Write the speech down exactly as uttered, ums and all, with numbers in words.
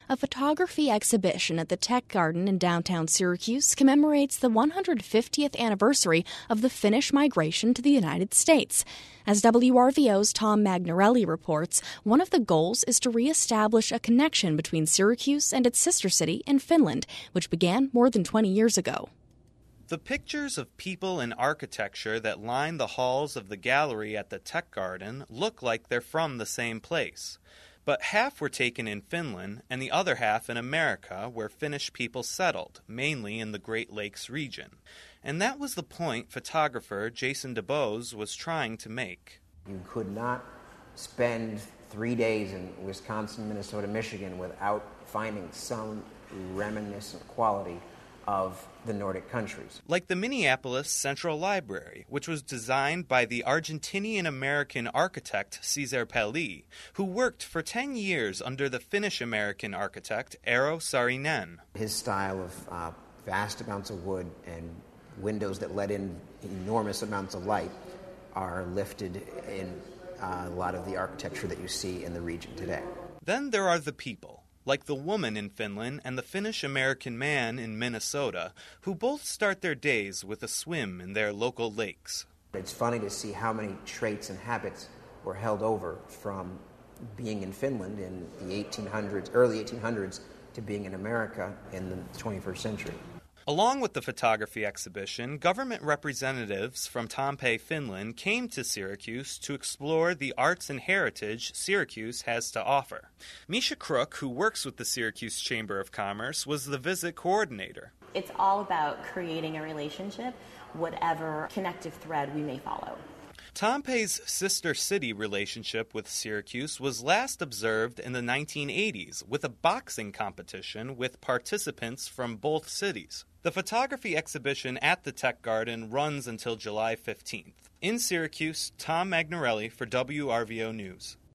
A photography exhibition at the Tech Garden in downtown Syracuse commemorates the one hundred fiftieth anniversary of the Finnish migration to the United States. As W R V O's Tom Magnarelli reports, one of the goals is to reestablish a connection between Syracuse and its sister city in Finland, which began more than twenty years ago. The pictures of people and architecture that line the halls of the gallery at the Tech Garden look like they're from the same place. But half were taken in Finland and the other half in America, where Finnish people settled, mainly in the Great Lakes region. And that was the point photographer Jason DuBose was trying to make. You could not spend three days in Wisconsin, Minnesota, Michigan without finding some reminiscent quality of the Nordic countries. Like the Minneapolis Central Library, which was designed by the Argentinian-American architect Cesar Pelli, who worked for ten years under the Finnish-American architect Eero Saarinen. His style of uh, vast amounts of wood and windows that let in enormous amounts of light are lifted in uh, a lot of the architecture that you see in the region today. Then there are the people, like the woman in Finland and the Finnish-American man in Minnesota, who both start their days with a swim in their local lakes. It's funny to see how many traits and habits were held over from being in Finland in the eighteen hundreds, early eighteen hundreds, to being in America in the twenty-first century. Along with the photography exhibition, government representatives from Tampere, Finland, came to Syracuse to explore the arts and heritage Syracuse has to offer. Misha Crook, who works with the Syracuse Chamber of Commerce, was the visit coordinator. It's all about creating a relationship, whatever connective thread we may follow. Tampere's sister city relationship with Syracuse was last observed in the nineteen eighties with a boxing competition with participants from both cities. The photography exhibition at the Tech Garden runs until July fifteenth. In Syracuse, Tom Magnarelli for W R V O News.